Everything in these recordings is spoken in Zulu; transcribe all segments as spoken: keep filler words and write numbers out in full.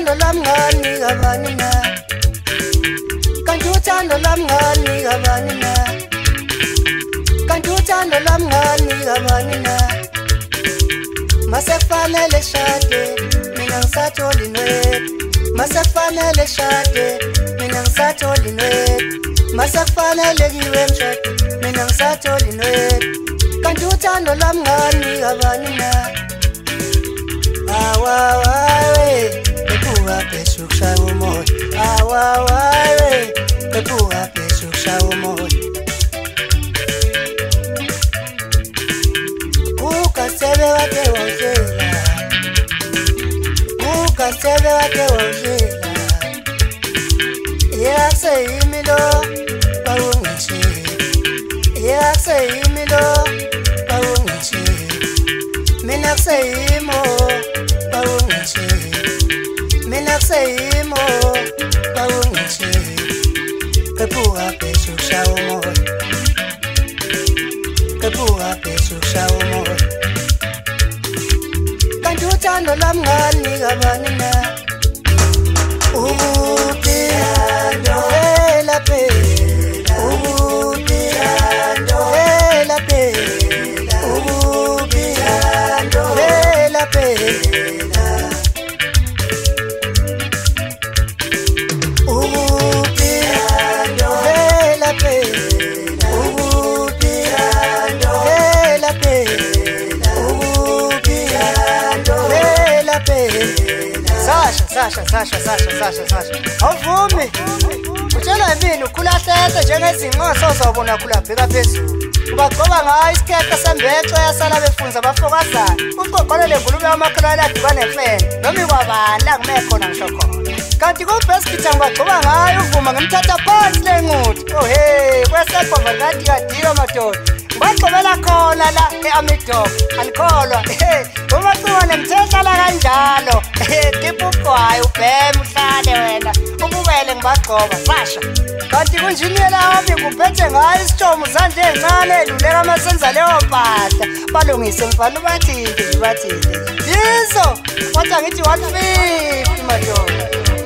uthando lamngani kabani na kanti uthando lamngani kabani na kanti uthando lamngani kabani na masefanele shade mina ngisatholi nwethu masefanele shade mina ngisatholi nwethu masefanele kiwe mshado mina ngisatholi nwethu kanti uthando lamngani kabani na awa wawe bebuka phezulu kushaya umoya awa wawe bebuka phezulu kushaya umoya ukasebe wake wawuzela ukasebe wake wawuzela yakaseyimilo bawungishiye yakaseyimilo bawungishiye mina kuseyimo bawungishiye mina kuseyimo bawungishiye kebuka phezulu kushaya umoya kebuka phezulu kushaya umoya kanti uthando lamngani kabani na ubuthando phela phela ubuthando phela phela ubuthando phela phela ubuthando phela phela ubuthando phela phela ubuthando phela phela Sasha Sasha Sasha Sasha Sasha Sasha awuvumi utshela yini ukhulahleke njengezinqoso uzobona khulabheka phezulu ubagcoba ngayo isikete sembexo yasala befunza abafokazana uqoqolele ngulume amakhalala adibane nemfene noma ikwabani la kume khona ngisho khona kanti kubheskita ngibagcoba ngayo uvuma ngemthatha phansi lenquthi oh hey kwesekhomba ngathi kadiyo madoda ngibagcobela khona la eAmidok alikholwa uma kuwona mthethla kanjalo kipupwayo ubhema uhlale wena ubukele ngibagcoba Sasha kanti kunjiniyela wami kuphethe ngayo isitshomo zande encane eluleka amasenza leyo mpahla balungise mfana ubathinte ubathinte yizo kodwa ngithi one fifty madoda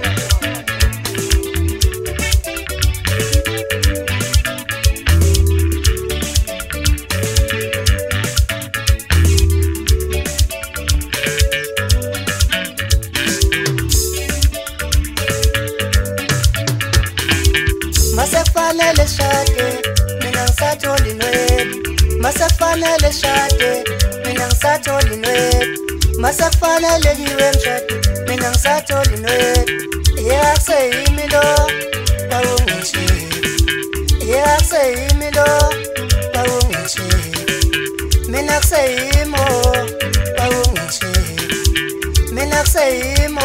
masefanele shade mina ngisatholi nwethu masefanele shade mina ngisatholi nwethu masefanele kiwe mshado mina ngisatholi nwethu yakaseyimilo bawungishiye yakaseyimilo bawungishiye mina kuseyimo bawungishiye mina kuseyimo